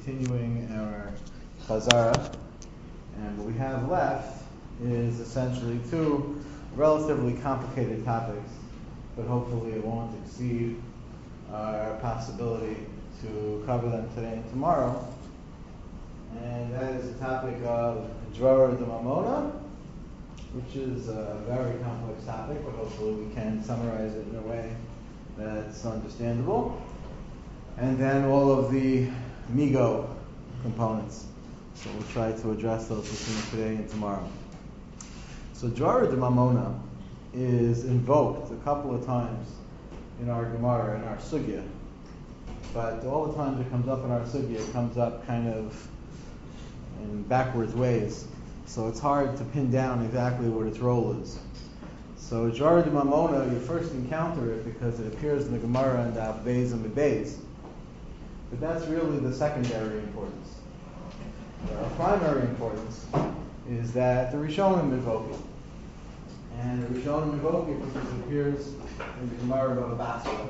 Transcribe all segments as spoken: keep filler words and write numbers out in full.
continuing our Chazara, and what we have left is essentially two relatively complicated topics, but hopefully it won't exceed our possibility to cover them today and tomorrow. And that is the topic of Dvara D'Mamona, which is a very complex topic, but hopefully we can summarize it in a way that's understandable. And then all of the Migo components. So we'll try to address those between today and tomorrow. So Dvara D'Mamona is invoked a couple of times in our Gemara, in our Sugya. But all the times it comes up in our Sugya, it comes up kind of in backwards ways. So it's hard to pin down exactly what its role is. So Dvara D'Mamona, you first encounter it because it appears in the Gemara and the Beis and Beis. But that's really the secondary importance. The primary importance is that the Rishonim invoke it. And the Rishonim invoke it because it appears in the Gemara of Basra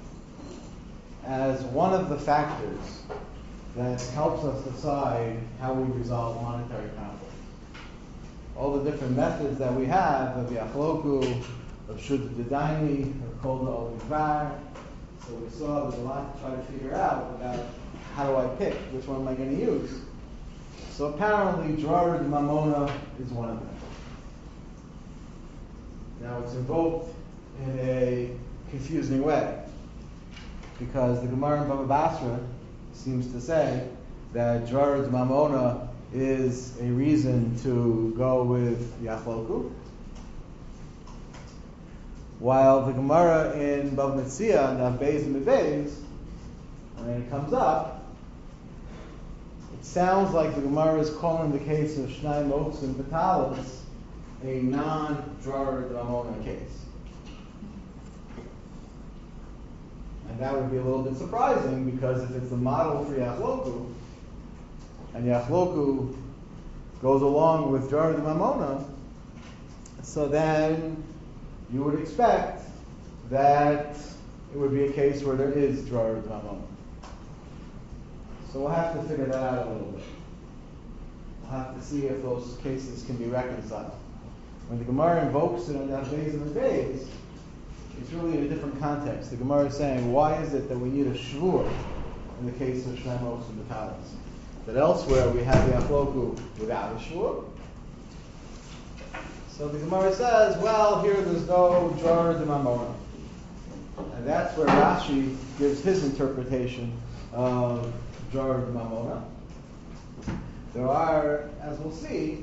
as one of the factors that helps us decide how we resolve monetary conflict. All the different methods that we have of Yachloku, of Shudda D'Daini, of Kol Da'ol. So we saw there's a lot to try to figure out about how do I pick, which one am I going to use. So apparently Dvara D'Mamona is one of them. Now it's invoked in a confusing way, because the Gemara in Baba Basra seems to say that Dvara D'Mamona is a reason to go with Yachloku, while the Gemara in Bava Metzia and the Beis and Beis, when it comes up, it sounds like the Gemara is calling the case of Shnai Moks and Vitalis a non-Dvara D'Mamona case. And that would be a little bit surprising, because if it's the model for Yachloku, and Yachloku goes along with Dvara D'Mamona, so then you would expect that it would be a case where there is Dvara D'Mamona. So we'll have to figure that out a little bit. We'll have to see if those cases can be reconciled. When the Gemara invokes it on the Beis and the Beis, it's really in a different context. The Gemara is saying, why is it that we need a shvur in the case of Shnai Moks and Vitalis? That elsewhere we have the Yachloku without a shvur. So the Gemara says, well, here there's no Dvara D'Mamona. And that's where Rashi gives his interpretation of Dvara D'Mamona. There are, as we'll see,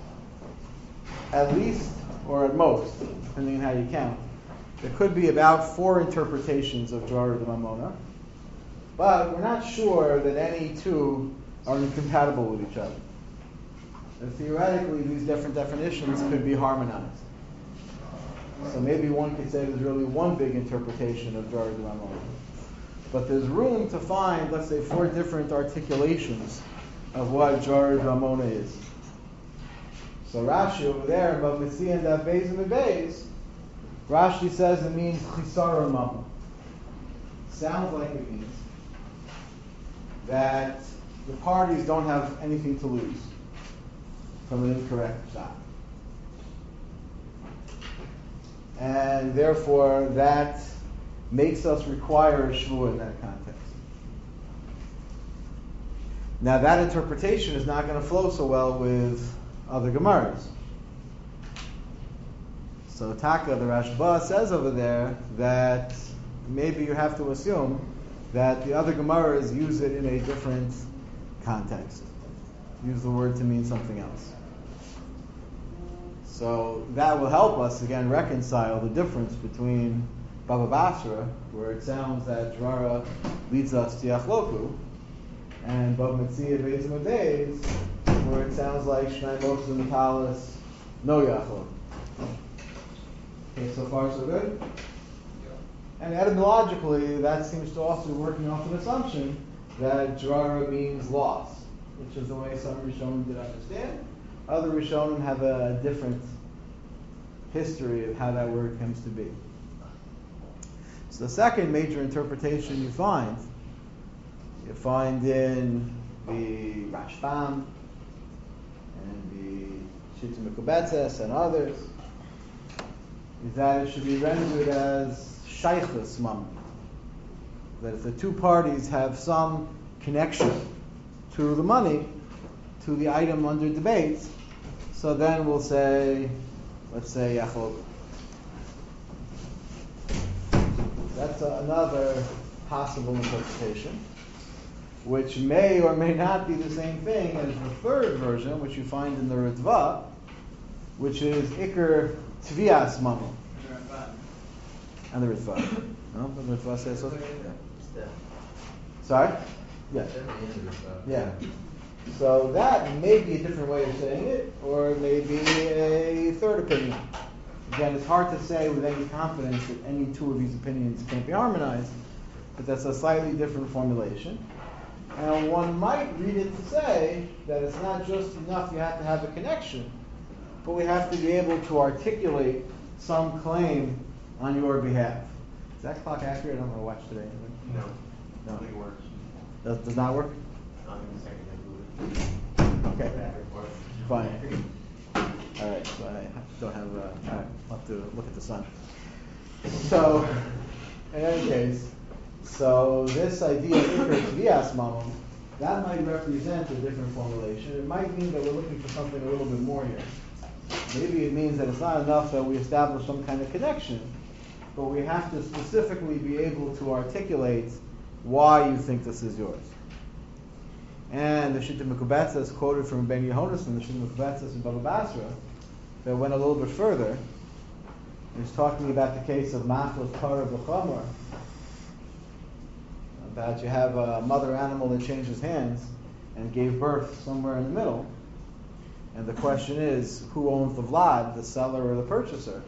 at least, or at most, depending on how you count, there could be about four interpretations of Dvara D'Mamona, but we're not sure that any two are incompatible with each other. And theoretically, these different definitions could be harmonized. So maybe one could say there's really one big interpretation of Dvara D'Mamona. But there's room to find, let's say, four different articulations of what Dvara D'Mamona is. So Rashi over there, in Bava Metzia and Daf Beis and Beis, Rashi says it means Chisara Mama. Sounds like it means that the parties don't have anything to lose from an incorrect shot. And therefore, that makes us require a shvur in that context. Now, that interpretation is not going to flow so well with other Gemaras. So Taka, the Rashba, says over there that maybe you have to assume that the other Gemaras use it in a different context. Use the word to mean something else. So that will help us, again, reconcile the difference between Baba Basra, where it sounds that Dvara leads us to Yachloku, and Bava Metzia, Beis and Beis, where it sounds like Shnai Moks and Vitalis, no Yachloku. Okay, so far so good? Yeah. And etymologically, that seems to also be working off an assumption that Dvara means loss, which is the way some Rishonim did understand. Other Rishonim have a different history of how that word comes to be. So the second major interpretation you find, you find in the Rashbam and the Shita Mekubetzes and others, is that it should be rendered as shaychus mamon. That if the two parties have some connection to the money, to the item under debate, so then we'll say, let's say yachol. That's a, another possible interpretation, which may or may not be the same thing as the third version, which you find in the Ritva, which is Iker Tvias Mamon. And the Ritva. No? The Ritva says so? Yeah. Sorry? Yeah. Yeah. So that may be a different way of saying it, or it may be a third opinion. Again, it's hard to say with any confidence that any two of these opinions can't be harmonized, but that's a slightly different formulation. And one might read it to say that it's not just enough you have to have a connection, but we have to be able to articulate some claim on your behalf. Is that clock accurate? I don't know watch today. No. No. It works. Does, does not work? Not in a second, I believe. Okay. Fine. All right. So I don't have. Uh, all right. I'll have to look at the sun. So, in any case, so this idea of Iker Tvias Mamon, that might represent a different formulation. It might mean that we're looking for something a little bit more here. Maybe it means that it's not enough that we establish some kind of connection, but we have to specifically be able to articulate why you think this is yours. And the Shita Mekubetzes quoted from Ben Yehonas and the Shita Mekubetzes in Baba Basra that went a little bit further. He's talking about the case of Machlos Kara B'Chomer, about you have a mother animal that changes hands and gave birth somewhere in the middle. And the question is, who owns the vlad, the seller or the purchaser?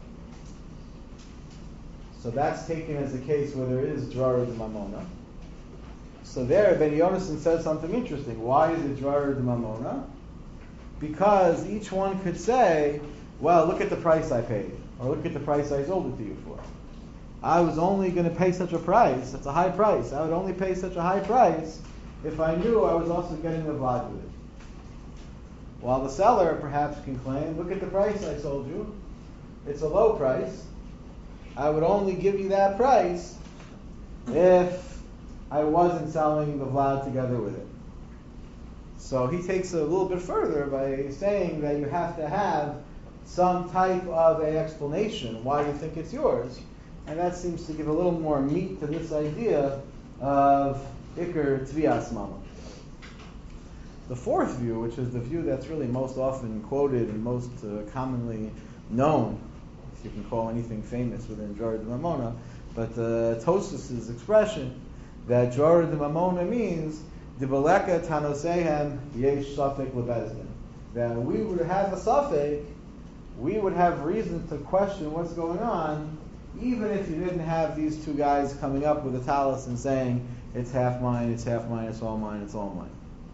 So that's taken as a case where there is drarer de mamona. So there, Ben Yonason says something interesting. Why is it drarer de mamona? Because each one could say, well, look at the price I paid, or look at the price I sold it to you for. I was only going to pay such a price. It's a high price. I would only pay such a high price if I knew I was also getting the vlad with it. While the seller perhaps can claim, look at the price I sold you. It's a low price. I would only give you that price if I wasn't selling the vlad together with it. So he takes it a little bit further by saying that you have to have some type of an explanation why you think it's yours. And that seems to give a little more meat to this idea of Iker Tvias Mamon. The fourth view, which is the view that's really most often quoted and most uh, commonly known, if you can call anything famous within Drarer de Mamona, but uh, Tosfos' expression that Drarer de Mamona means Dibeleka Tanosehem Yesh Safek Lebezdin. That we would have a Safek, we would have reason to question what's going on, even if you didn't have these two guys coming up with a talus and saying, it's half mine, it's half mine, it's all mine, it's all mine.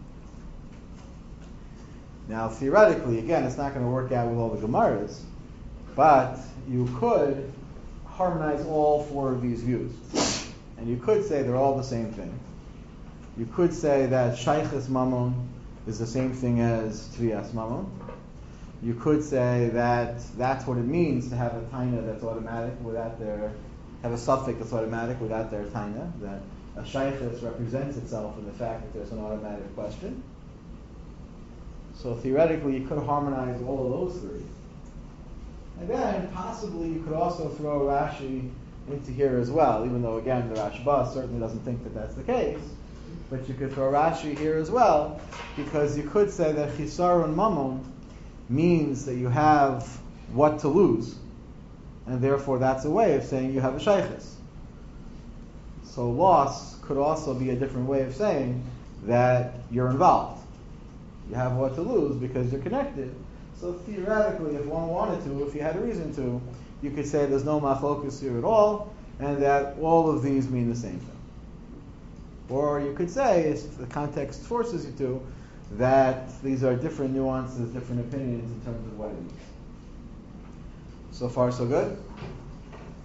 Now, theoretically, again, it's not going to work out with all the Gemaras, but you could harmonize all four of these views. And you could say they're all the same thing. You could say that Shaychus Mamon is the same thing as Tvias Mamon. You could say that that's what it means to have a taina that's automatic without their, have a suffix that's automatic without their taina, that a Shaychus represents itself in the fact that there's an automatic question. So theoretically, you could harmonize all of those three. And then, possibly, you could also throw Rashi into here as well, even though, again, the Rashba certainly doesn't think that that's the case. But you could throw Rashi here as well, because you could say that Chisarun Mamon means that you have what to lose, and therefore that's a way of saying you have a shaychus. So loss could also be a different way of saying that you're involved. You have what to lose because you're connected. So theoretically, if one wanted to, if you had a reason to, you could say there's no machlokus here at all, and that all of these mean the same thing. Or you could say, if the context forces you to, that these are different nuances, different opinions in terms of what it means. So far, so good?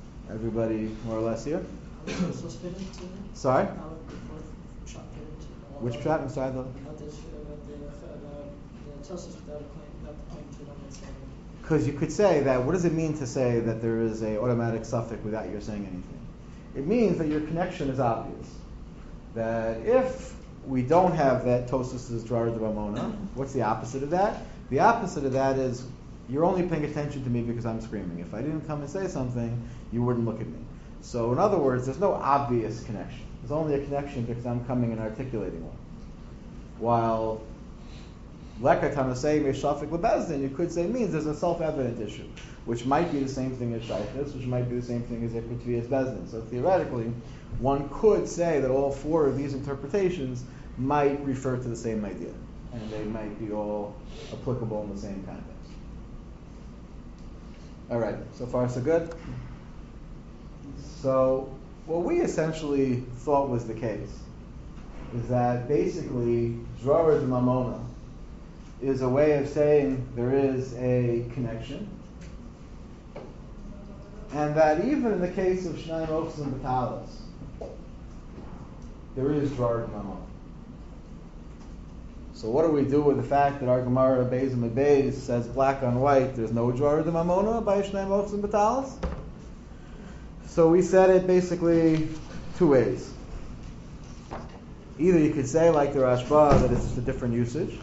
Everybody more or less here? Sorry? Which pshat inside the? About the about the the Tosos without a claim, without the claim to them saying. Because you could say that. What does it mean to say that there is a automatic suffix without your saying anything? It means that your connection is obvious. That if we don't have that Tosos is Drar de Ramona, what's the opposite of that? The opposite of that is you're only paying attention to me because I'm screaming. If I didn't come and say something, you wouldn't look at me. So in other words, there's no obvious connection. There's only a connection because I'm coming and articulating one. While Lekatana say Meshafik Lebezdin, you could say means there's a self-evident issue, which might be the same thing as Shaykhis, which might be the same thing as Ekutvi as Bezdin. So theoretically, one could say that all four of these interpretations might refer to the same idea, and they might be all applicable in the same context. All right, so far so good. So what we essentially thought was the case is that basically Drar de Mamona is a way of saying there is a connection, and that even in the case of Shnayim Ochs and Batalas, there is Drar de Mamona. So what do we do with the fact that our Gemara Beis and Beis says black on white there's no Drar de Mamona by Shnayim Ochs and Batalas? So we said it basically two ways. Either you could say, like the Rashba, that it's just a different usage,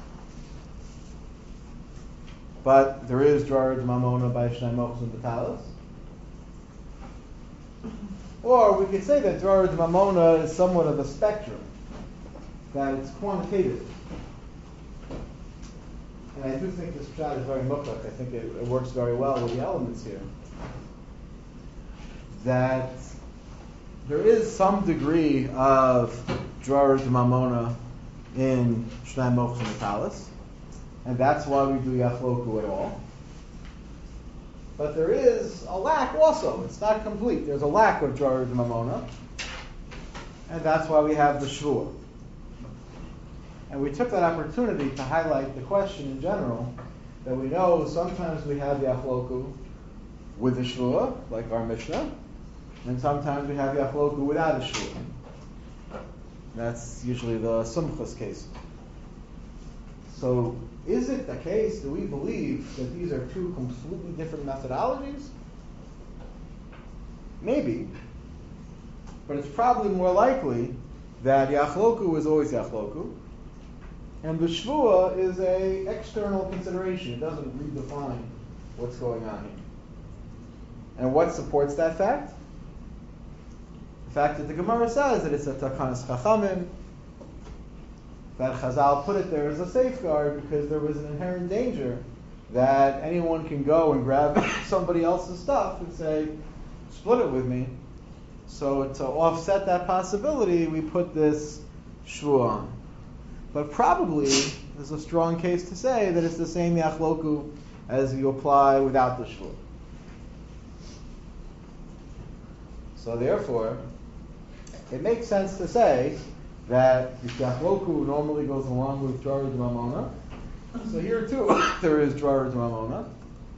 but there is Drar de Mamona by Shnayim Ochs and Batalas. Or we could say that Drar de Mamona is somewhat of a spectrum, that it's quantitative. And I do think this pshat is very muklak. I think it, it works very well with the elements here. That there is some degree of Drar de Mamona in Shnayim Ochs and Batalas, and that's why we do Yachloku at all. But there is a lack also. It's not complete. There's a lack of Drar de Mamona, and that's why we have the Shvua. And we took that opportunity to highlight the question in general, that we know sometimes we have Yachloku with the Shvua, like our Mishnah, and sometimes we have Yachloku without a Shvua. That's usually the Sumchas case. So, is it the case, do we believe that these are two completely different methodologies? Maybe. But it's probably more likely that Yachloku is always Yachloku, and the Shvua is a external consideration. It doesn't redefine what's going on here. And what supports that fact? The fact that the Gemara says that it's a Takanas Chachamim, that Chazal put it there as a safeguard because there was an inherent danger that anyone can go and grab somebody else's stuff and say, split it with me. So to offset that possibility, we put this Shvua on. But probably there's a strong case to say that it's the same Yachloku as you apply without the Shvua. So therefore, it makes sense to say that the Yachloku normally goes along with Drar de Mamona. So here too, there is Drar de Mamona.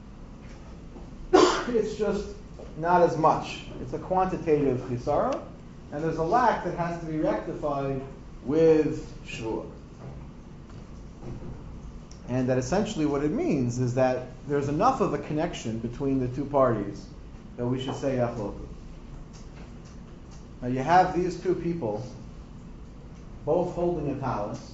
It's just not as much. It's a quantitative chisara, and there's a lack that has to be rectified with Shvua. And that essentially what it means is that there's enough of a connection between the two parties that we should say Yachloku. Now you have these two people both holding a talus.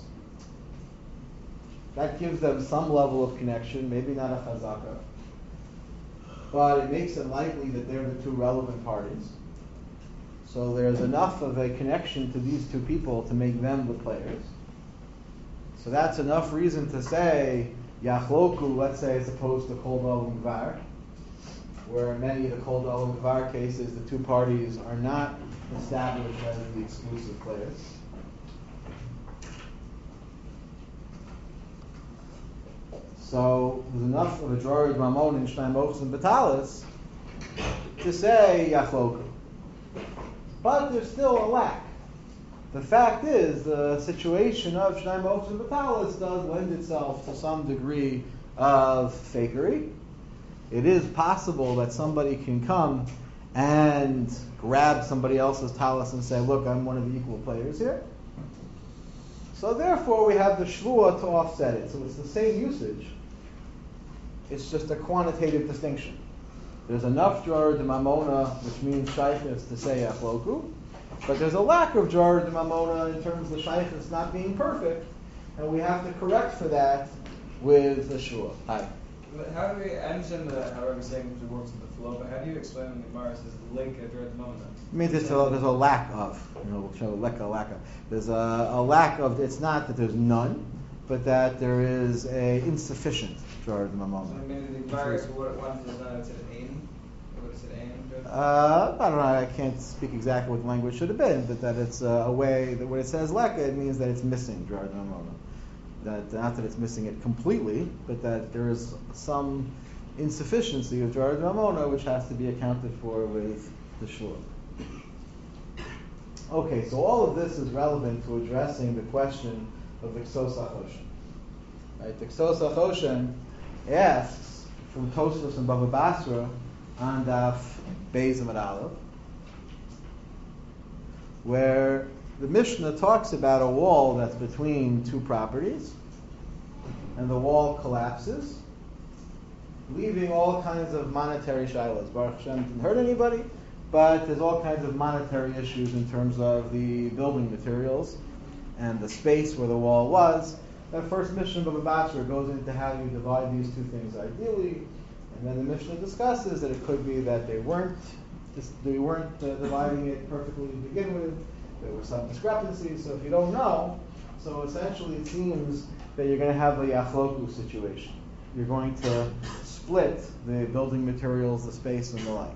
That gives them some level of connection, maybe not a chazaka, but it makes it likely that they're the two relevant parties. So there's enough of a connection to these two people to make them the players. So that's enough reason to say Yachloku, let's say, as opposed to Kol Dal Gvar, where in many of the Kol Dal Gvar cases the two parties are not established as the exclusive players. So there's enough of a Drar de Mamona in Shnayim Ochs and Batalas to say Yachloku. But there's still a lack. The fact is, the situation of Shnayim Ochs and Batalas does lend itself to some degree of fakery. It is possible that somebody can come and grab somebody else's talus and say, look, I'm one of the equal players here. So therefore we have the shvua to offset it. So it's the same usage. It's just a quantitative distinction. There's enough drara de mamona, which means shaykhis, to say achloku, but there's a lack of drara de mamona in terms of the shaykhis not being perfect, and we have to correct for that with the shvua. Hi. But how do we, I understand the, how every saying works with the flow, but how do you explain when the Gemara says lake at the moment? It means there's a, there's a lack of, you know, we'll show lack a lack of. There's a, a lack of, it's not that there's none, but that there is a insufficient drara de So mamona. maybe the Gemara is what one says that it said aim, or what it said aim? Uh, I don't know, I can't speak exactly what the language should have been, but that it's uh, a way, that when it says leka, it means that it's missing drara de mamona. That, not that it's missing it completely, but that there is some insufficiency of drara de mamona which has to be accounted for with the shur. Okay, so all of this is relevant to addressing the question of the Ksos HaChoshen. Right, the Ksos HaChoshen asks from Tosfos and Bava Basra on Daf Beis Amud Aleph, where the Mishnah talks about a wall that's between two properties, and the wall collapses, leaving all kinds of monetary shilas. Baruch Hashem didn't hurt anybody, but there's all kinds of monetary issues in terms of the building materials and the space where the wall was. That first Mishnah of Bava Basra goes into how you divide these two things ideally, and then the Mishnah discusses that it could be that they weren't they weren't uh, dividing it perfectly to begin with. There was some discrepancy, so if you don't know, so essentially it seems that you're going to have a yachloku situation. You're going to split the building materials, the space, and the like.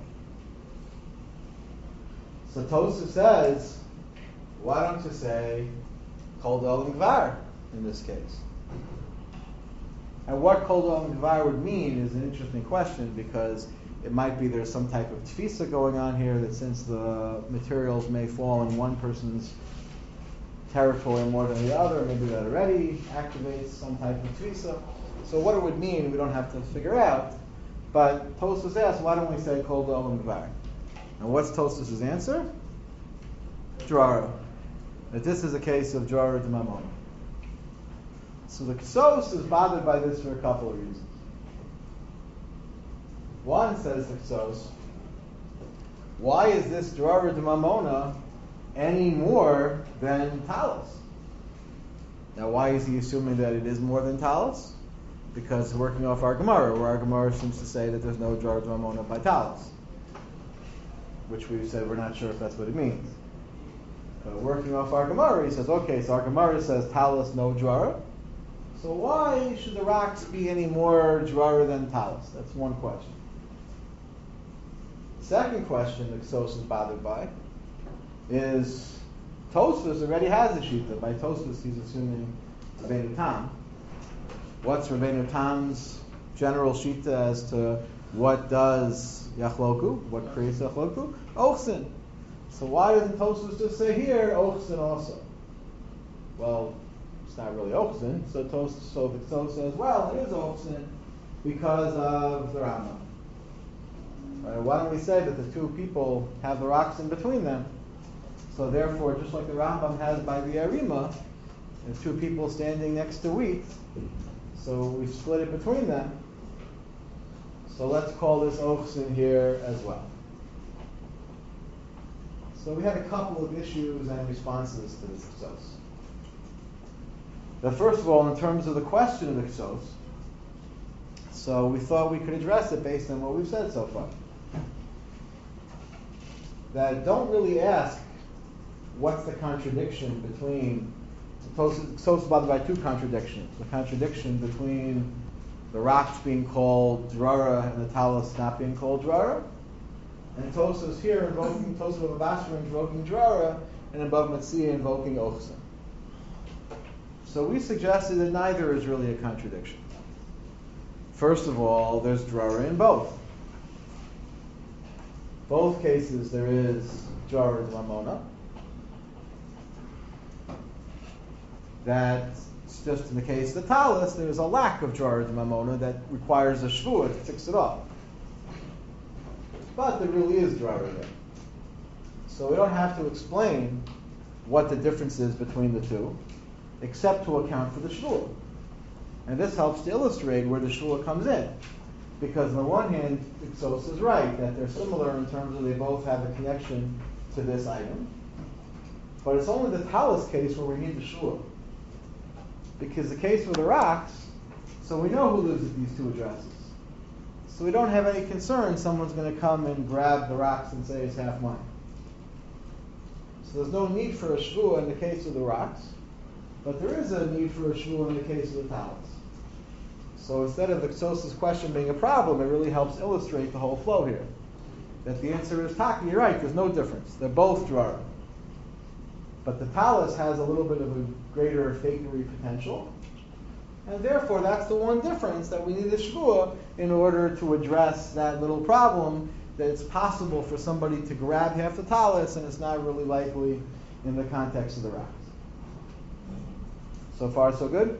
So Tosaf says, why don't you say kol d'olam gvar in this case? And what kol d'olam gvar would mean is an interesting question, because it might be there's some type of tfisa going on here, that since the materials may fall in one person's territory more than the other, maybe that already activates some type of tfisa. So what it would mean, we don't have to figure out. But Tosfos asks, why don't we say kol d'olam gvar? And what's Tosfos' answer? Drara. That this is a case of drara de mamona. So the Ksos is bothered by this for a couple of reasons. One, says the Ksos, why is this drara de mamona any more than talis? Now, why is he assuming that it is more than talis? Because working off our Gemara, where our Gemara seems to say that there's no drara de mamona by talis, which we've said we're not sure if that's what it means. But working off our Gemara, he says, okay, so our Gemara says talis, no drara. So why should the rocks be any more drara than talis? That's one question. Second question that Ksos is bothered by is Tosfos already has a shita. By Tosfos, he's assuming Rabbeinu Tam. What's Rabbeinu Tam's general shita as to what does yachloku, what creates yachloku? Ochsin. So why doesn't Tosfos just say here ochsin also? Well, it's not really ochsin. So Tosfos, so the Ksos says, well, it is ochsin because of the Rambam. Right, why don't we say that the two people have the rocks in between them? So therefore, just like the Rambam has by the Arima, there's two people standing next to wheat, so we split it between them. So let's call this ochsin here as well. So we had a couple of issues and responses to this Ksos. Now, first of all, in terms of the question of the Ksos, so we thought we could address it based on what we've said so far. That don't really ask what's the contradiction between, Ksos is bothered by two contradictions. The contradiction between the rocks being called drara and the talis not being called drara. And Tosfos here invoking, Tosfos of Basra invoking drara, and above Matzia invoking ochsen. So we suggested that neither is really a contradiction. First of all, there's drara in both. Both cases there is drara de mamona. That's just in the case of the talis, there's a lack of drara de mamona that requires a shvua to fix it off. But there really is drara there. So we don't have to explain what the difference is between the two. except to account for the shvua. And this helps to illustrate where the shvua comes in. Because on the one hand, Ixos is right, that they're similar in terms of they both have a connection to this item. But it's only the talus case where we need the shvua. Because the case with the rocks, so we know who lives at these two addresses. So we don't have any concern someone's going to come and grab the rocks and say it's half mine. So there's no need for a shvua in the case of the rocks, but there is a need for a shvua in the case of the talus. So instead of the Ixos' question being a problem, it really helps illustrate the whole flow here. That the answer is, Taki, you're right, there's no difference. They're both drara. But the talus has a little bit of a greater fakery potential, and therefore that's the one difference that we need a shvua in order to address that little problem, that it's possible for somebody to grab half the talus and it's not really likely in the context of the rocks. So far so good?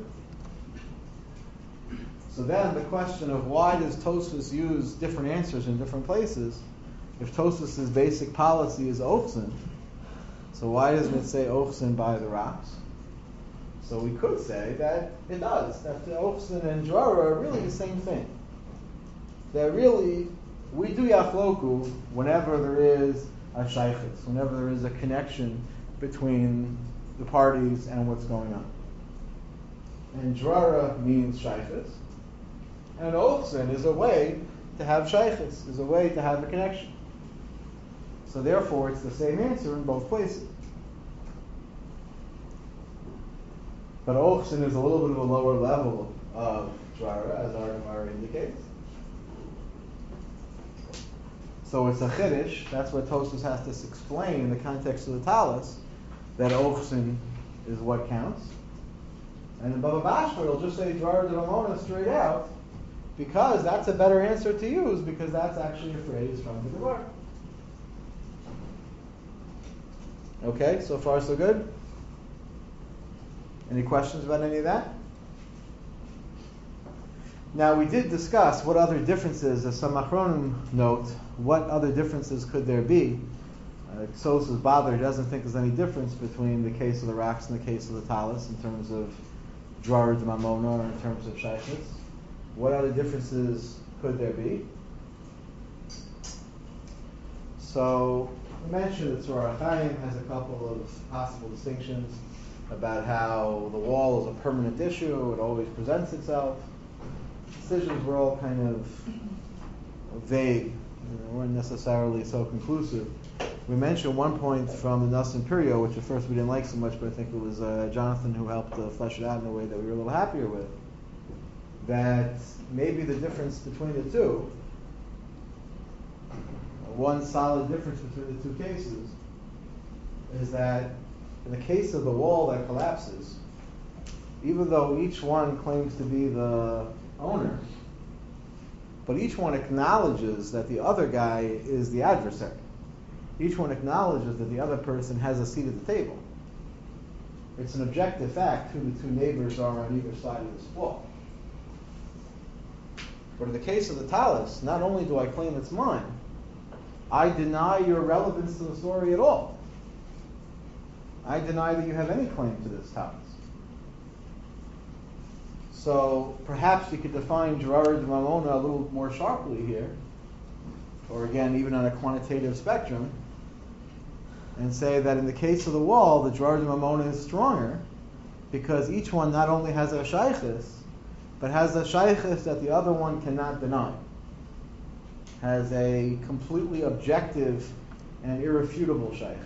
So then the question of why does Tosfos use different answers in different places? If Tosfos' basic policy is Ochsen, so why doesn't it say Ochsen by the rocks? So we could say that it does, that the Ochsen and Drara are really the same thing. That really, we do Yachloku whenever there is a shaykhis, whenever there is a connection between the parties and what's going on. And Drara means shaykhis, and Ochsen is a way to have shaykhis, is a way to have a connection. So therefore, it's the same answer in both places. But Ochsen is a little bit of a lower level of Drara, as our Gemara indicates. So it's a chiddush. That's what Tosfos has to explain in the context of the talus, that Ochsen is what counts. And in Baba Bashma, it'll just say Drara de Mamona straight out, because that's a better answer to use, because that's actually a phrase from the Gemara. Okay, so far so good? Any questions about any of that? Now we did discuss what other differences, as some Achronim note, what other differences could there be? Uh, Ixos is bothered, he doesn't think there's any difference between the case of the rocks and the case of the talus in terms of Drara de Mamona or in terms of shaykhis. What other differences could there be? So we mentioned that Tzorah Chaim has a couple of possible distinctions about how the wall is a permanent issue, it always presents itself. Decisions were all kind of vague, you know, weren't necessarily so conclusive. We mentioned one point from the Nas Imperio, which at first we didn't like so much, but I think it was uh, Jonathan who helped uh, flesh it out in a way that we were a little happier with, that maybe the difference between the two, one solid difference between the two cases, is that in the case of the wall that collapses, even though each one claims to be the owner, but each one acknowledges that the other guy is the adversary. Each one acknowledges that the other person has a seat at the table. It's an objective fact who the two neighbors are on either side of this wall. But in the case of the talus, not only do I claim it's mine, I deny your relevance to the story at all. I deny that you have any claim to this talus. So perhaps you could define Drara de Mamona a little more sharply here, or again, even on a quantitative spectrum, and say that in the case of the wall, the Drara de Mamona is stronger, because each one not only has a shaykhis, but has a shaykhis that the other one cannot deny. Has a completely objective and irrefutable shaykhis.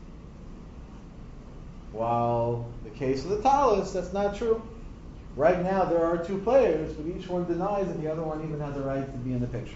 While the case of the talus, that's not true. Right now there are two players, but each one denies that the other one even has a right to be in the picture.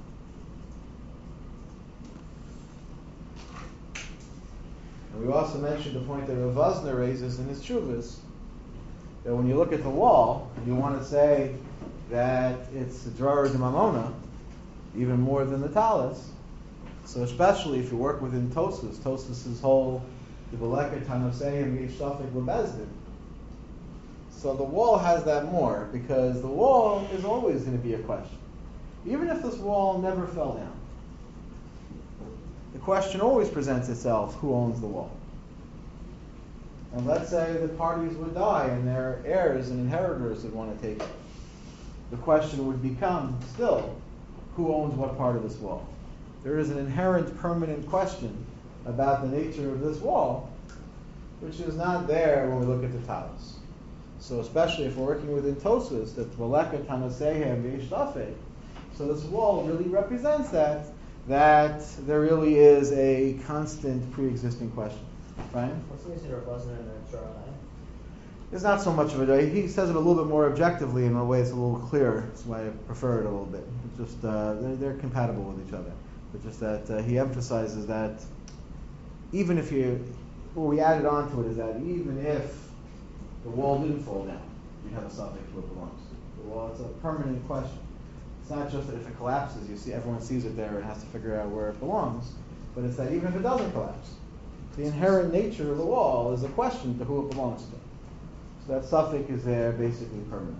And we also mentioned the point that Rav Vosner raises in his Chuvas, that when you look at the wall, you want to say that it's the Drara de Mamona, even more than the talus. So especially if you work within Tosfos, Tosfos' whole Yivaleket Hanoseiim Yish Safek L'Bezdin. So the wall has that more, because the wall is always going to be a question. Even if this wall never fell down, the question always presents itself, who owns the wall? And let's say the parties would die and their heirs and inheritors would want to take it. The question would become still, who owns what part of this wall? There is an inherent permanent question about the nature of this wall, which is not there when we look at the talis. So especially if we're working within Tosfos, that Maleka Tanasehem V'Yishtafek, so this wall really represents that, that there really is a constant pre-existing question. Right? What's the reason it wasn't in the Torah? It's not so much of a, he says it a little bit more objectively in a way it's a little clearer. That's why I prefer it a little bit. It's just, uh, they're, they're compatible with each other. But just that uh, he emphasizes that even if you, what we added on to it is that even if the wall didn't fall down, you have a suffix to it belongs to. The wall, it's a permanent question. It's not just that if it collapses, you see everyone sees it there and has to figure out where it belongs, but it's that even if it doesn't collapse, the inherent nature of the wall is a question to who it belongs to. So that suffix is there basically permanent.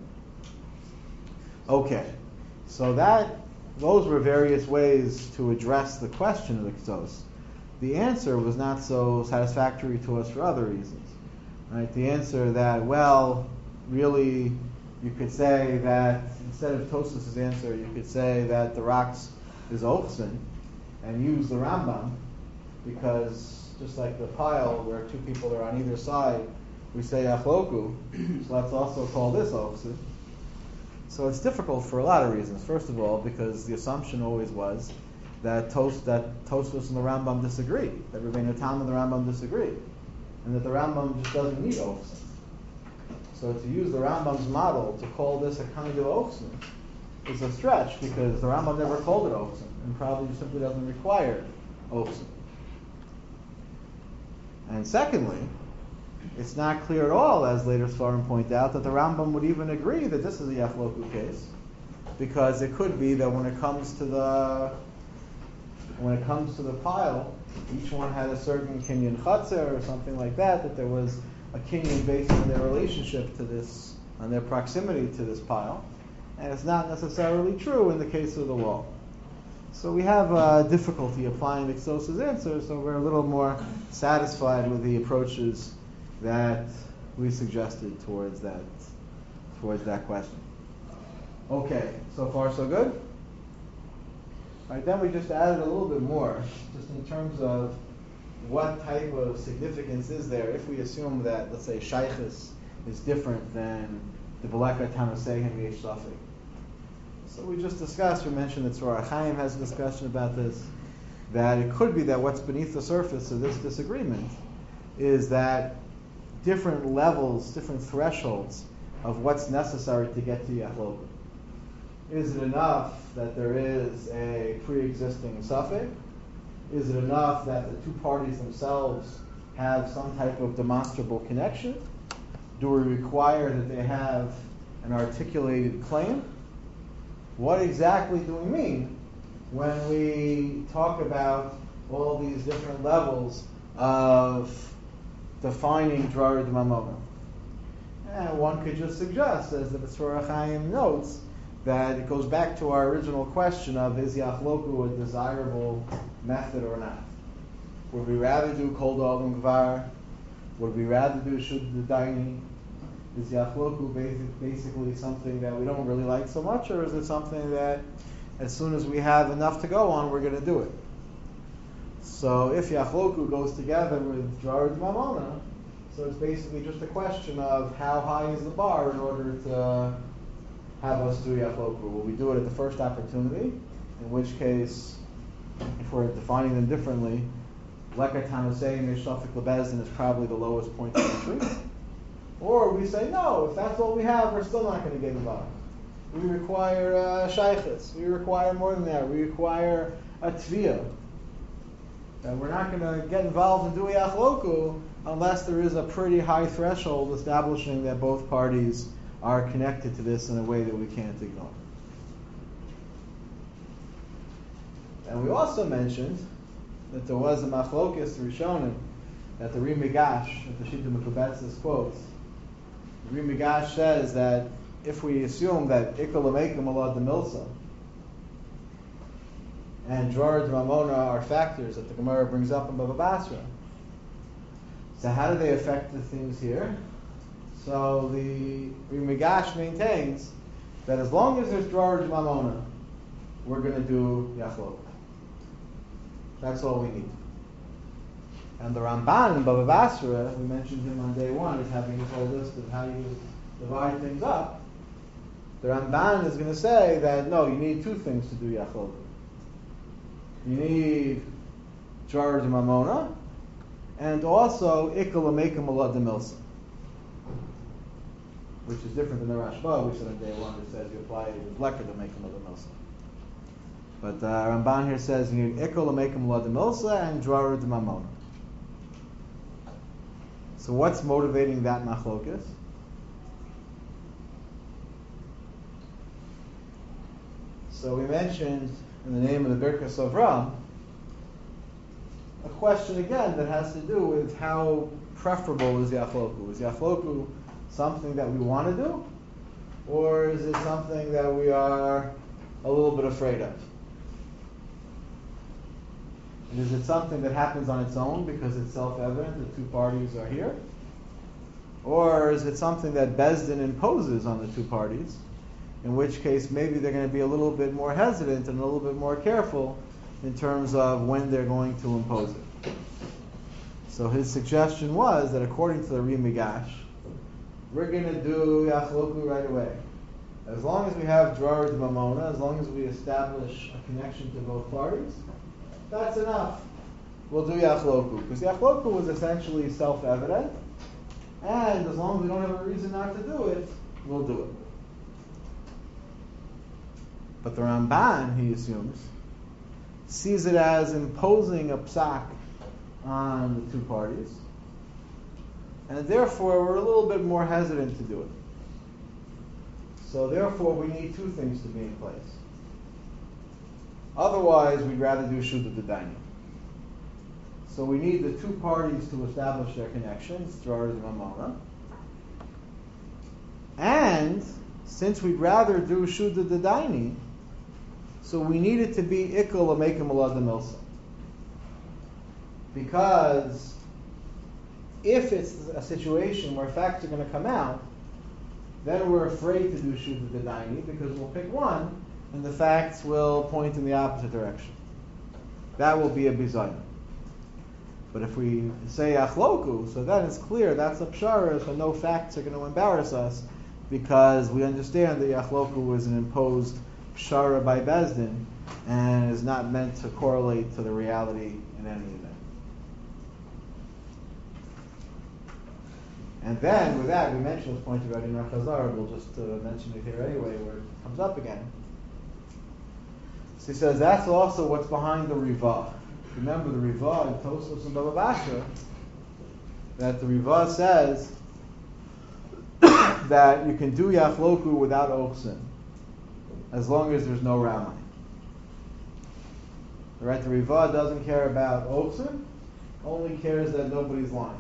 Okay, so that those were various ways to address the question of the Ksos. The answer was not so satisfactory to us for other reasons. Right? The answer that, well, really, you could say that instead of Tosfos' answer, you could say that the rocks is Ochsen and use the Rambam, because just like the pile where two people are on either side, we say Achloku, so let's also call this Ochsen. So it's difficult for a lot of reasons. First of all, because the assumption always was that Tos, that Tosfos and the Rambam disagree, that Rabbeinu Tam and the Rambam disagree, and that the Rambam just doesn't need Ochsen. So to use the Rambam's model to call this a kind of Ochsen is a stretch, because the Rambam never called it Ochsen, and probably just simply doesn't require Ochsen. And secondly, it's not clear at all, as later Sfarim point out, that the Rambam would even agree that this is a Yachloku case, because it could be that when it comes to the when it comes to the pile, each one had a certain kinyan chatzar or something like that, that there was a kinyan based on their relationship to this, on their proximity to this pile, and it's not necessarily true in the case of the wall. So we have uh, difficulty applying the Ksos' answer, so we're a little more satisfied with the approaches that we suggested towards that towards that question. Okay, so far so good? All right, then we just added a little bit more, just in terms of what type of significance is there if we assume that, let's say, Shaykhis is different than the Beleka Tanosehim Yesh Safek. So we just discussed, we mentioned that Tzorah Chaim has a discussion about this, that it could be that what's beneath the surface of this disagreement is that different levels, different thresholds of what's necessary to get to Yachloku. Is it enough that there is a pre-existing suffix? Is it enough that the two parties themselves have some type of demonstrable connection? Do we require that they have an articulated claim? What exactly do we mean when we talk about all these different levels of defining Drar D'Mamona? And one could just suggest, as the Tzorah Chaim notes, that it goes back to our original question of is Yachloku a desirable method or not? Would we rather do Kol Da'alim Gvar? Would we rather do Shud Daini? Is Yachloku basic, basically something that we don't really like so much, or is it something that as soon as we have enough to go on, we're going to do it? So if Yachloku goes together with Drar D'Mamona, so it's basically just a question of how high is the bar in order to have us do Yachloku. Will we do it at the first opportunity? In which case, if we're defining them differently, Leka Tanosei Meshafik Lebezdin is probably the lowest point of entry. Or we say, no, if that's all we have, we're still not going to get involved. We require uh, shaykhis. We require more than that. We require a tviyah. And we're not going to get involved in doing Yachloku unless there is a pretty high threshold establishing that both parties are connected to this in a way that we can't ignore. And we also mentioned that there was a machlokes Rishonim that the Rimigash, that the Shita Mekubetzes quotes. The Rimigash says that if we assume that Ikal Amekim Allah Demilsa and Drar D'Mamona are factors that the Gemara brings up in Baba Basra, So how do they affect the things here? So the Rimigash maintains that as long as there's Drarj Mamona, we're going to do Yachlok. That's all we need. And the Ramban in Baba Basra, we mentioned him on day one, is having a whole list of how you divide things up. The Ramban is going to say that no, you need two things to do Yachlok. You need Drarj Mamona, and also Ikal Amekim Allah Demilsa, which is different than the Rashba, which on day one it says you apply it with Lekker to make him Allah Demilsa. But uh, Ramban here says you need Ikal Amekim Allah Demilsa and Drarj Mamona. So what's motivating that machlokas? So we mentioned in the name of the Birkas Avram a question again that has to do with how preferable is Yachloku. Is Yachloku something that we want to do? Or is it something that we are a little bit afraid of? And is it something that happens on its own because it's self-evident that two parties are here? Or is it something that Bezdin imposes on the two parties, in which case maybe they're going to be a little bit more hesitant and a little bit more careful in terms of when they're going to impose it. So his suggestion was that according to the Rimigash, we're going to do Yachloku right away. As long as we have Drarj Mamona, as long as we establish a connection to both parties, that's enough. We'll do Yachloku. Because Yachloku was essentially self-evident, and as long as we don't have a reason not to do it, we'll do it. But the Ramban, he assumes, sees it as imposing a psak on the two parties, and therefore we're a little bit more hesitant to do it. So therefore we need two things to be in place. Otherwise we'd rather do Shuddha D'Daini. So we need the two parties to establish their connections, Drarj and Mamona. And since we'd rather do Shuddha D'Daini, so we need it to be Ikal Amekim Allah Demilsa. Because if it's a situation where facts are going to come out, then we're afraid to do Shuddha D'Daini because we'll pick one and the facts will point in the opposite direction. That will be a bizayon. But if we say Achloku, so then it's clear that's a pshara, so no facts are going to embarrass us because we understand that Achloku is an imposed pshara by Bezdin and is not meant to correlate to the reality in any event. And then, with that, we mentioned this point about in Chazar, we'll just uh, mention it here anyway, where it comes up again. So he says that's also what's behind the Rivah. Remember the Rivah in Tosfos and Baba Basra, that the Rivah says that you can do Yachloku without Ochsin, as long as there's no Ramai. Right? The Rivah doesn't care about Ochsin, only cares that nobody's lying.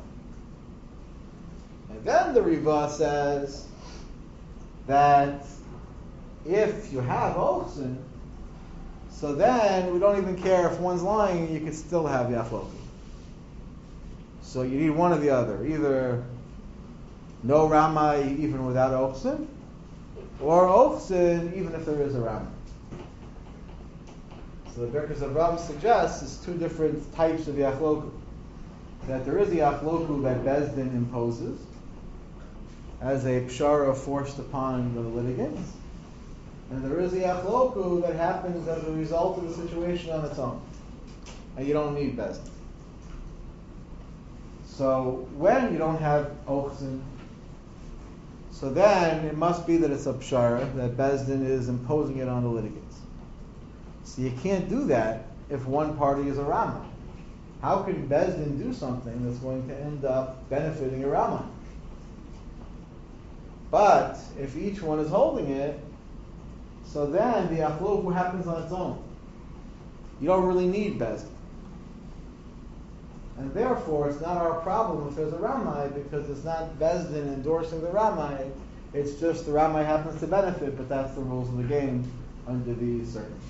And then the Rivah says that if you have Ochsin, so then we don't even care if one's lying, you can still have Yachloku. So you need one or the other. Either no Ramai even without Ochsin, or Ochsin even if there is a Ramai. So the Birkas Avram suggests is two different types of Yachloku. That there is the Yachloku that Bezdin imposes as a pshara forced upon the litigants, and there is the Yachloku that happens as a result of the situation on its own, and you don't need Bezdin. So when you don't have Ochsin, so then it must be that it's a pshara, that Bezdin is imposing it on the litigants. So you can't do that if one party is a Rama. How can Bezdin do something that's going to end up benefiting a Rama? But if each one is holding it, so then the Yachloku happens on its own. You don't really need Bezdin. And therefore, it's not our problem if there's a Ramai, because it's not Bezdin endorsing the Ramai. It's just the Ramai happens to benefit, but that's the rules of the game under these circumstances.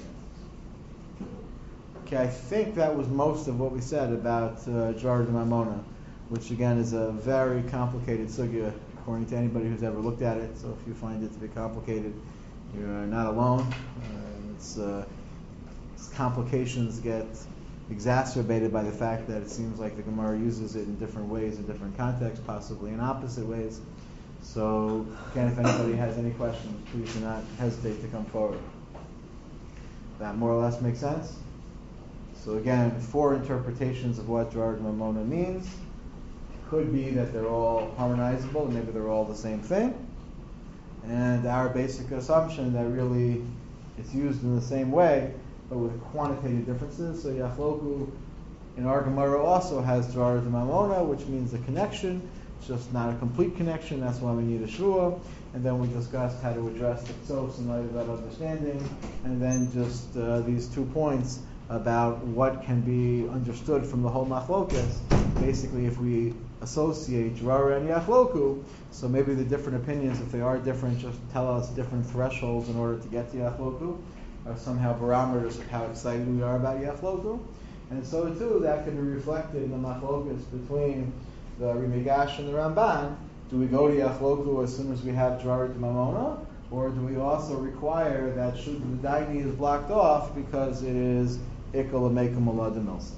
Okay, I think that was most of what we said about uh, Drarj Mamona. which again is a very complicated sugya according to anybody who's ever looked at it. So if you find it to be complicated, you're not alone. Uh, it's, uh, its complications get exacerbated by the fact that it seems like the Gemara uses it in different ways, in different contexts, possibly in opposite ways. So again, if anybody has any questions, please do not hesitate to come forward. That more or less makes sense? So again, four interpretations of what Drard Mamona means. Could be that they're all harmonizable, and maybe they're all the same thing. And our basic assumption that really it's used in the same way, but with quantitative differences. So Yachloku in our Gemara also has Drard Mamona, which means a connection. It's just not a complete connection. That's why we need a shua. And then we discussed how to address the tzos in light of that understanding. And then just uh, these two points about what can be understood from the whole machlokas. Basically, if we associate Drara and Yachloku, so maybe the different opinions, if they are different, just tell us different thresholds in order to get to Yachloku, or somehow barometers of how excited we are about Yachloku. And so too, that can be reflected in the machlokas between the Rimigash and the Ramban. Do we go to Yachloku as soon as we have Drara Mamona? Or do we also require that should the daini is blocked off because it is Ikal Amekum Allah Demilsa?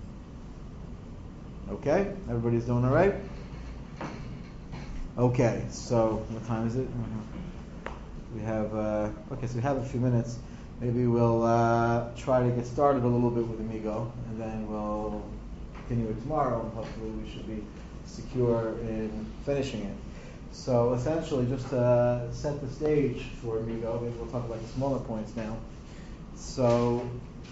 Okay? Everybody's doing all right? Okay, so what time is it? We have, uh, okay, so we have a few minutes. Maybe we'll uh, try to get started a little bit with Amigo, and then we'll continue it tomorrow, and hopefully we should be secure in finishing it. So essentially, just to set the stage for Amigo, maybe we'll talk about the smaller points now. So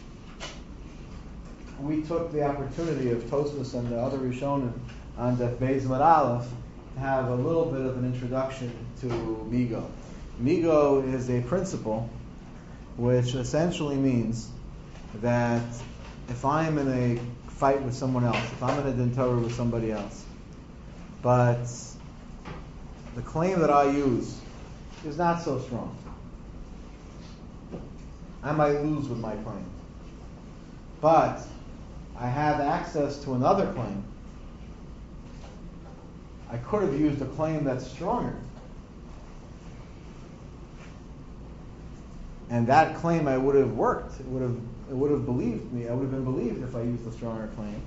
we took the opportunity of Tosfos and the other Rishonim on Daf Beis Amud Aleph to have a little bit of an introduction to Migo. Migo is a principle which essentially means that if I'm in a fight with someone else, if I'm in a din Torah with somebody else, but the claim that I use is not so strong, I might lose with my claim. But I have access to another claim. I could have used a claim that's stronger. And that claim I would have worked. It would have it would have believed me. I would have been believed if I used a stronger claim.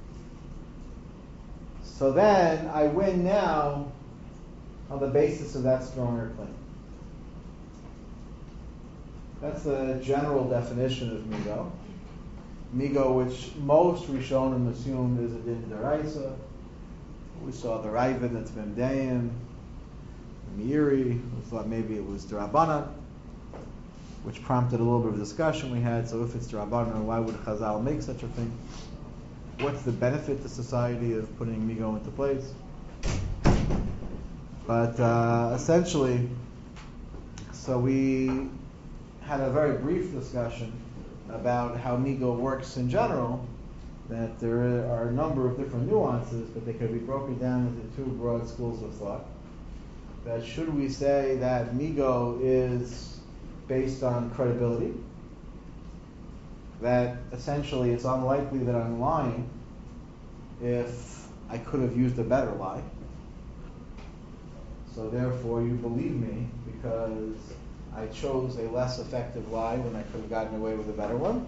So then I win now on the basis of that stronger claim. That's the general definition of Migo. Migo, which most Rishonim assumed is a din deraisa. We saw the Ravid that's Vemdeim, Meiri. We thought maybe it was D'Rabbanan, which prompted a little bit of discussion we had. So if it's D'Rabbanan, why would Chazal make such a thing? What's the benefit to society of putting Migo into place? But uh, essentially, so we had a very brief discussion about how Migo works in general, that there are a number of different nuances, but they could be broken down into two broad schools of thought. That should we say that Migo is based on credibility, that essentially it's unlikely that I'm lying if I could have used a better lie. So therefore you believe me because I chose a less effective lie when I could have gotten away with a better one.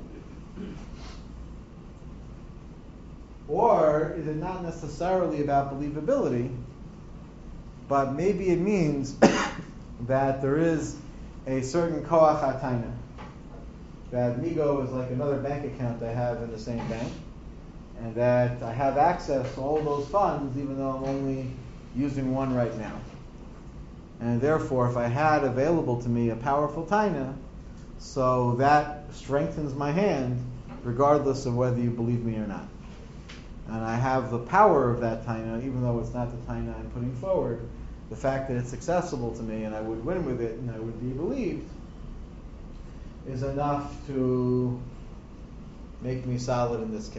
Or is it not necessarily about believability, but maybe it means that there is a certain koach hatayna, that Migo is like another bank account I have in the same bank, and that I have access to all those funds even though I'm only using one right now. And therefore, if I had available to me a powerful taina, so that strengthens my hand regardless of whether you believe me or not. And I have the power of that taina, even though it's not the taina I'm putting forward. The fact that it's accessible to me and I would win with it and I would be believed is enough to make me solid in this case.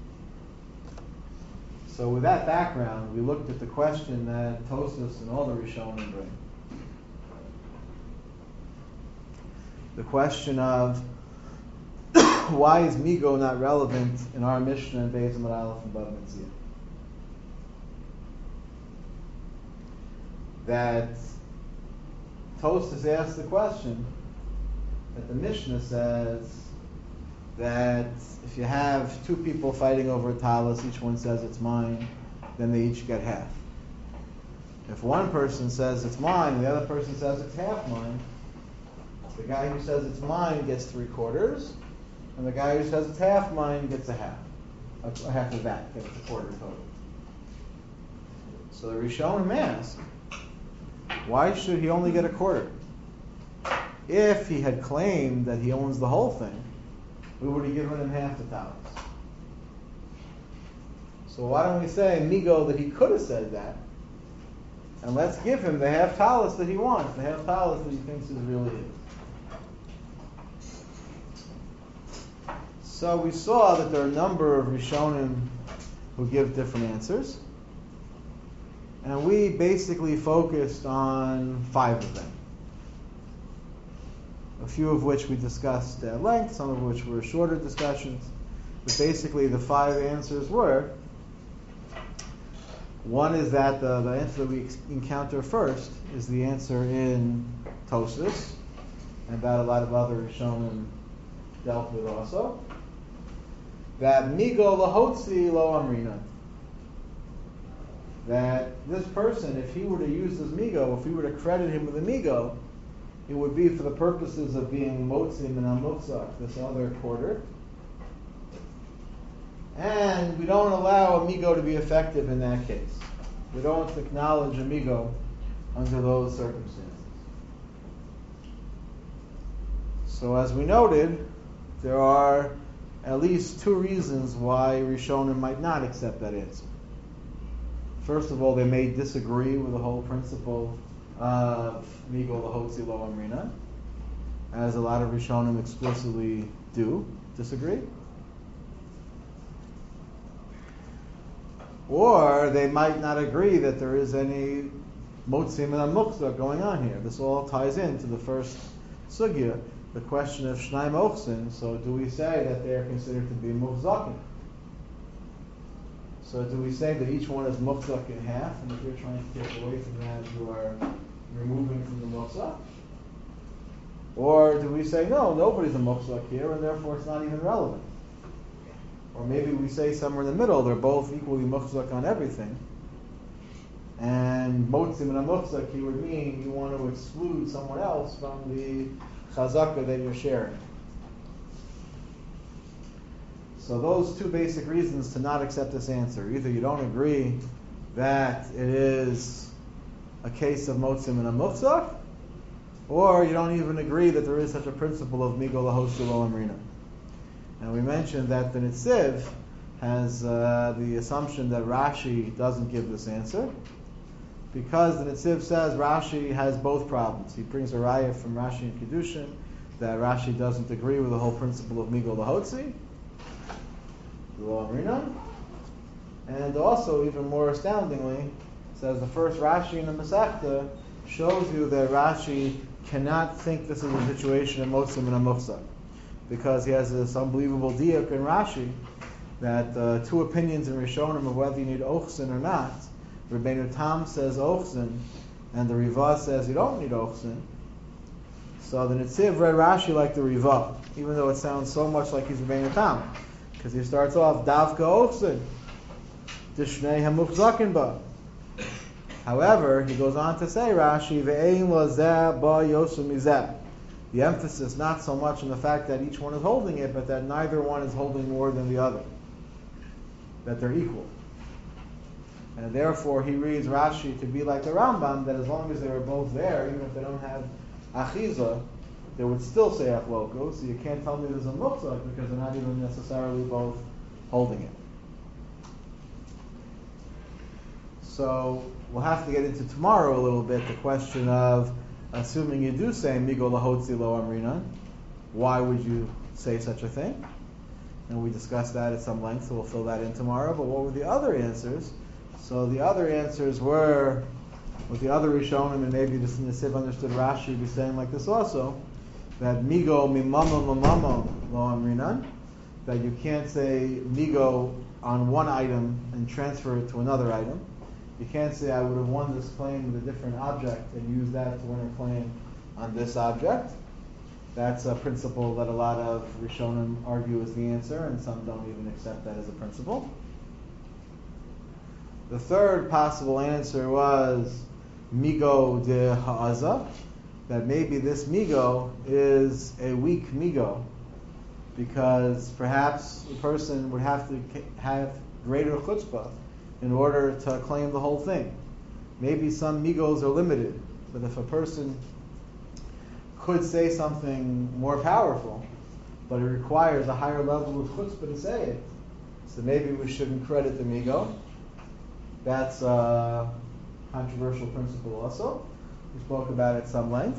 So with that background, we looked at the question that Tosfos and all the Rishonim bring. The question of why is Migo not relevant in our Mishnah and Beis Amud Aleph and Bava Metzia? that Tosfos asked the question that the Mishnah says that if you have two people fighting over a talus, each one says it's mine, then they each get half. If one person says it's mine and the other person says it's half mine, the guy who says it's mine gets three quarters, and the guy who says it's half mine gets a half. A, a half of that gets a quarter total. So the Rishonim ask, why should he only get a quarter? If he had claimed that he owns the whole thing, we would have given him half the talus. So why don't we say, Migo, that he could have said that, and let's give him the half talus that he wants, the half talus that he thinks is really his. So we saw that there are a number of Rishonim who give different answers, and we basically focused on five of them. A few of which we discussed at length, some of which were shorter discussions. But basically the five answers were, one is that the, the answer that we ex- encounter first is the answer in Tosfos, and that a lot of other Rishonim dealt with also. That Migo lahotzi lo amrina. That this person, if he were to use this Migo, if we were to credit him with a Migo, it would be for the purposes of being motzim and amutzak, this other quarter. And we don't allow a Migo to be effective in that case. We don't acknowledge a Migo under those circumstances. So as we noted, there are at least two reasons why Rishonim might not accept that answer. First of all, they may disagree with the whole principle of Migo lahotzi lo amrina, as a lot of Rishonim explicitly do disagree. Or they might not agree that there is any motzim and amukzah going on here. This all ties into the first sugya, the question of shnai mochsin. So do we say that they are considered to be muhzakim? So do we say that each one is muhzak in half, and if you're trying to take away from that, you are removing from the muhzak? Or do we say, no, nobody's a muhzak here, and therefore it's not even relevant? Or maybe we say somewhere in the middle, they're both equally muhzak on everything. And motzim and a muhzak here would mean you want to exclude someone else from the chazakah that you're sharing. So those two basic reasons to not accept this answer. Either you don't agree that it is a case of motzim and a muhzak, or you don't even agree that there is such a principle of migo lahotzi lo amrina. And we mentioned that the Nitziv has uh, the assumption that Rashi doesn't give this answer, because the Nitziv says Rashi has both problems. He brings a raya from Rashi and Kiddushin that Rashi doesn't agree with the whole principle of migo lahotzi lo amrina, and also, even more astoundingly, says the first Rashi in the Masechta shows you that Rashi cannot think this is a situation of motzim and a muhzak, because he has this unbelievable diuk in Rashi that uh, two opinions in Rishonim of whether you need ochsin or not. Rabbeinu Tam says ochsin, and the Riva says you don't need ochsin. So the Nitziv read Rashi like the Riva, even though it sounds so much like he's Rabbeinu Tam, because he starts off davka ochsin, dishnei hamuchzakin ba. However, he goes on to say Rashi ve'ein lazeh ba yosem mizeh. The emphasis not so much on the fact that each one is holding it, but that neither one is holding more than the other. That they're equal. And therefore he reads Rashi to be like the Rambam, that as long as they were both there, even if they don't have achiza, they would still say achloko, so you can't tell me there's a muhzak because they're not even necessarily both holding it. So we'll have to get into tomorrow a little bit the question of, assuming you do say migo lahotzi lo amrina, why would you say such a thing? And we discussed that at some length, so we'll fill that in tomorrow. But what were the other answers? So the other answers were, with the other Rishonim, and maybe this Nitziv understood Rashi be saying like this also, that migo mimamo mamamo lo amrinan, that you can't say migo on one item and transfer it to another item. You can't say I would have won this claim with a different object and use that to win a claim on this object. That's a principle that a lot of Rishonim argue is the answer, and some don't even accept that as a principle. The third possible answer was migo de ha'aza, that maybe this migo is a weak migo, because perhaps the person would have to have greater chutzpah in order to claim the whole thing. Maybe some migos are limited, but if a person could say something more powerful, but it requires a higher level of chutzpah to say it, so maybe we shouldn't credit the migo. That's a controversial principle also. We spoke about it at some length.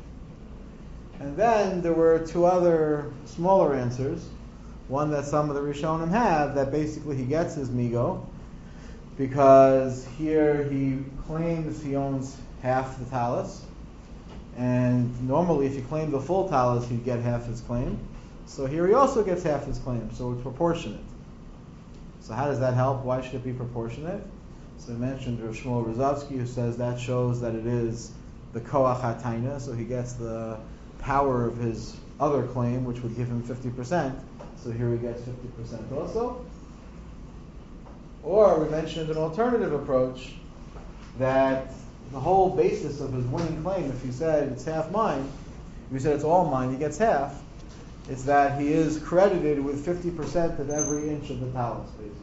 And then there were two other smaller answers. One that some of the Rishonim have, that basically he gets his migo, because here he claims he owns half the talus, and normally if he claimed the full talus he'd get half his claim. So here he also gets half his claim, so it's proportionate. So how does that help? Why should it be proportionate? So I mentioned Rav Shmuel Rozovsky, who says that shows that it is the koach hataina, so he gets the power of his other claim, which would give him fifty percent. So here he gets fifty percent also. Or we mentioned an alternative approach, that the whole basis of his winning claim, if he said it's half mine, if he said it's all mine, he gets half, it's that he is credited with fifty percent of every inch of the talus, basically.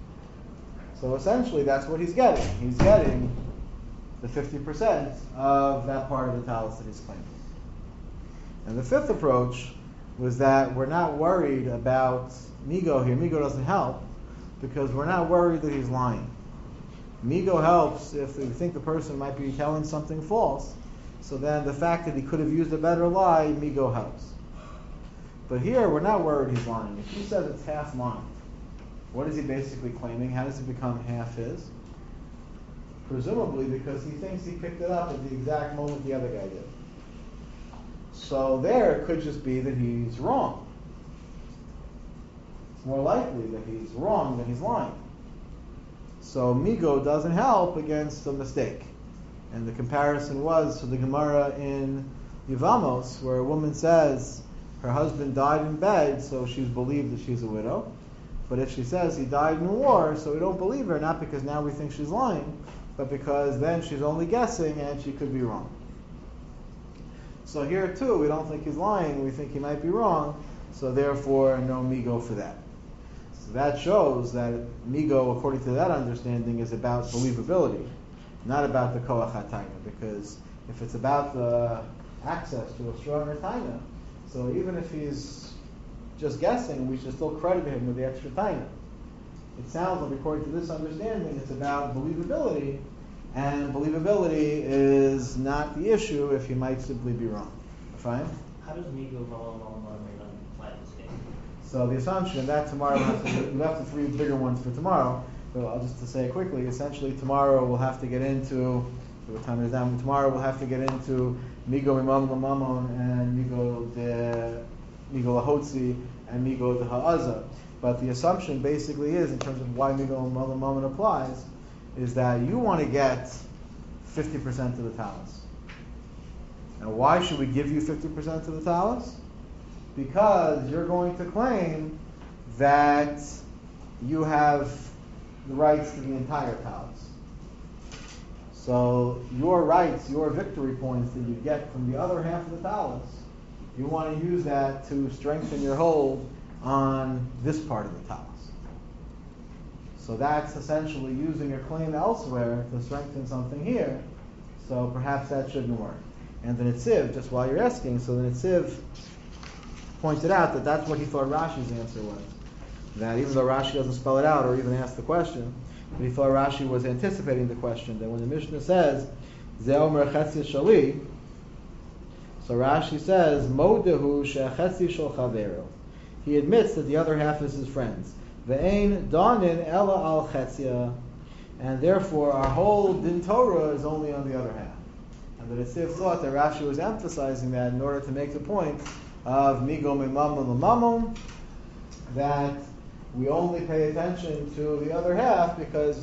So essentially that's what he's getting. He's getting the fifty percent of that part of the talus that he's claiming. And the fifth approach was that we're not worried about migo here. Migo doesn't help, because we're not worried that he's lying. Migo helps if we think the person might be telling something false, so then the fact that he could have used a better lie, migo helps. But here we're not worried he's lying. If he says it's half mine, what is he basically claiming? How does it become half his? Presumably because he thinks he picked it up at the exact moment the other guy did. So there it could just be that he's wrong. It's more likely that he's wrong than he's lying. So migo doesn't help against a mistake. And the comparison was to the Gemara in Yevamos, where a woman says her husband died in bed, so she's believed that she's a widow. But if she says he died in war, so we don't believe her, not because now we think she's lying, but because then she's only guessing and she could be wrong. So here too, we don't think he's lying, we think he might be wrong, so therefore no migo for that. So that shows that migo, according to that understanding, is about believability, not about the koach hataina, because if it's about the access to a stronger taina, so even if he's just guessing, we should still credit him with the extra taina. It sounds like, according to this understanding, it's about believability, and believability is not the issue if he might simply be wrong. Fine? How does migo follow Malamar apply to this case? So the assumption that tomorrow, we'll have to, we left the three bigger ones for tomorrow, but I'll just to say it quickly, essentially tomorrow we'll have to get into, what time it is now, tomorrow we'll have to get into migo imam lamamon and migo de migo lahotzi and migo de ha'aza. But the assumption basically is, in terms of why migo imam lamamon applies, is that you want to get fifty percent of the talus. Now why should we give you fifty percent of the talus? Because you're going to claim that you have the rights to the entire talus. So your rights, your victory points that you get from the other half of the talus, you want to use that to strengthen your hold on this part of the talus. So that's essentially using your claim elsewhere to strengthen something here. So perhaps that shouldn't work. And the Netziv, just while you're asking, so the Netziv pointed out that that's what he thought Rashi's answer was. That even though Rashi doesn't spell it out or even ask the question, but he thought Rashi was anticipating the question. That when the Mishnah says, Ze omer chetzi shali, so Rashi says, Modehu she'chetzi shel chavero. He admits that the other half is his friends. Ve'ein danin ela al chetzia, and therefore our whole din Torah is only on the other half. And the Netziv thought that Rashi was emphasizing that in order to make the point of migo mimamon lamamon, that we only pay attention to the other half because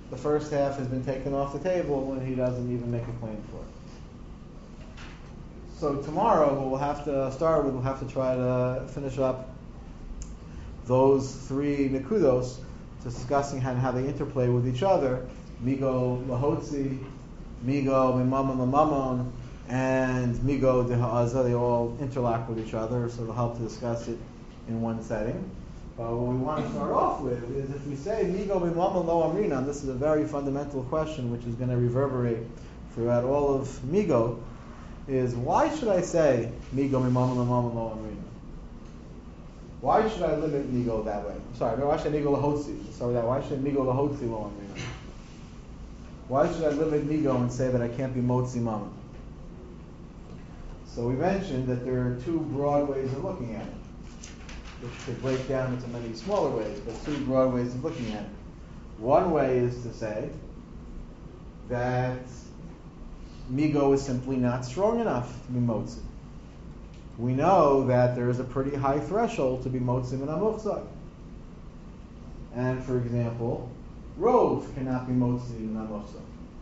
the first half has been taken off the table and he doesn't even make a claim for it. So tomorrow what we'll have to start with, we'll have to try to finish up those three nekudos, discussing how, how they interplay with each other. Migo lahotzi, migo mimamon lamamon, and migo deha'aza. They all interlock with each other, so they'll help to discuss it in one setting. But what we want to start off with is if we say migo mimamon lo amrina, this is a very fundamental question which is going to reverberate throughout all of migo, is why should I say migo mimamon lamamon lo amrina? Why should I limit migo that way? I'm sorry, why should I migo lahotzi? Sorry, that why should I migo lahotzi lo amrina? Why should I limit migo and say that I can't be motzi mammon? So we mentioned that there are two broad ways of looking at it, which could break down into many smaller ways, but two broad ways of looking at it. One way is to say that migo is simply not strong enough to be motzi. We know that there is a pretty high threshold to be motzi min hamuchzak. And for example, rove cannot be motzi min hamuchzak.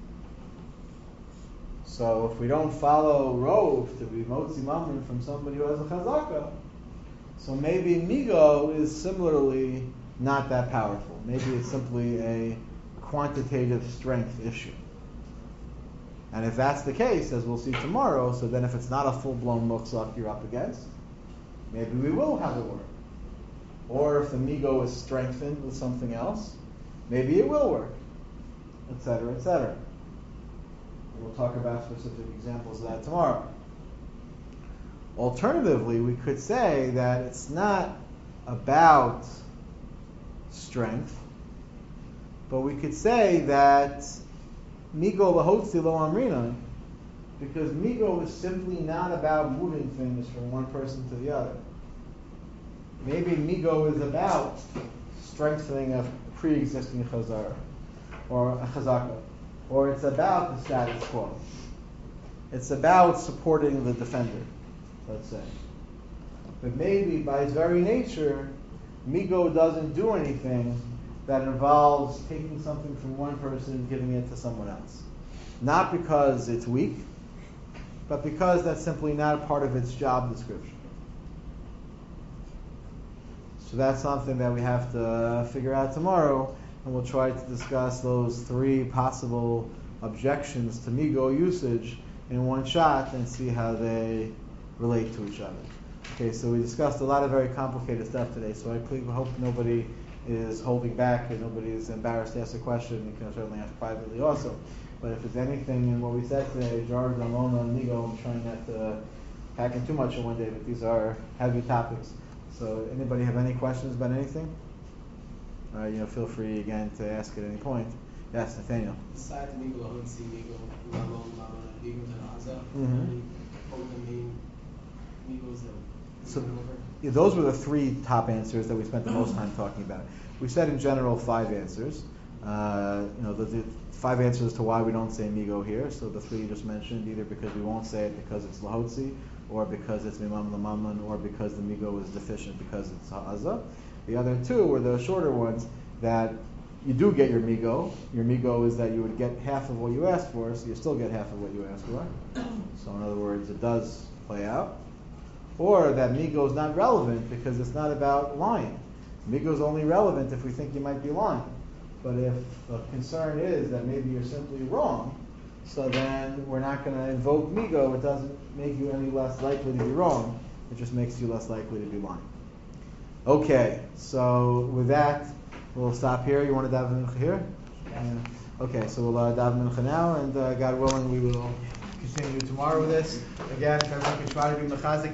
So if we don't follow rove to be motzi mammon from somebody who has a chazaka, so maybe migo is similarly not that powerful. Maybe it's simply a quantitative strength issue. And if that's the case, as we'll see tomorrow, so then if it's not a full-blown muchzak you're up against, maybe we will have it work. Or if the migo is strengthened with something else, maybe it will work, et cetera, et cetera. We'll talk about specific examples of that tomorrow. Alternatively, we could say that it's not about strength, but we could say that migo lahotzi lo amrina, because migo is simply not about moving things from one person to the other. Maybe migo is about strengthening a pre-existing chazara, or a chazaka, or it's about the status quo. It's about supporting the defender, let's say. But maybe by its very nature, migo doesn't do anything that involves taking something from one person and giving it to someone else. Not because it's weak, but because that's simply not a part of its job description. So that's something that we have to figure out tomorrow, and we'll try to discuss those three possible objections to migo usage in one shot and see how they relate to each other. Okay, so we discussed a lot of very complicated stuff today, so I hope nobody is holding back and nobody is embarrassed to ask a question. You can certainly ask privately also. But if there's anything in what we said today, George, Ramona, and migo, I'm trying not to pack in too much in one day, but these are heavy topics. So anybody have any questions about anything? All right, you know, feel free again to ask at any point. Yes, Nathaniel. Besides migo lahotzi, migo lamon, lamon, and migo deha'aza, Mm-hmm. any of the main migos that So, we went over? yeah, those were the three top answers that we spent the most time talking about. We said in general five answers. Uh, you know, the, the five answers as to why we don't say migo here. So the three you just mentioned, either because we won't say it because it's lahotzi, or because it's mimam lamaman, or because the migo is deficient because it's ha'aza. The other two were the shorter ones that you do get your migo. Your migo is that you would get half of what you asked for, so you still get half of what you asked for. So in other words, it does play out. Or that migo is not relevant because it's not about lying. Migo is only relevant if we think you might be lying. But if the concern is that maybe you're simply wrong, so then we're not going to invoke migo. It doesn't make you any less likely to be wrong. It just makes you less likely to be lying. Okay, so with that, we'll stop here. You want to daven mincha here? Yeah. Okay, so we'll uh, daven mincha now, and uh, God willing, we will continue tomorrow with this. Again, if everyone can try to be mechazik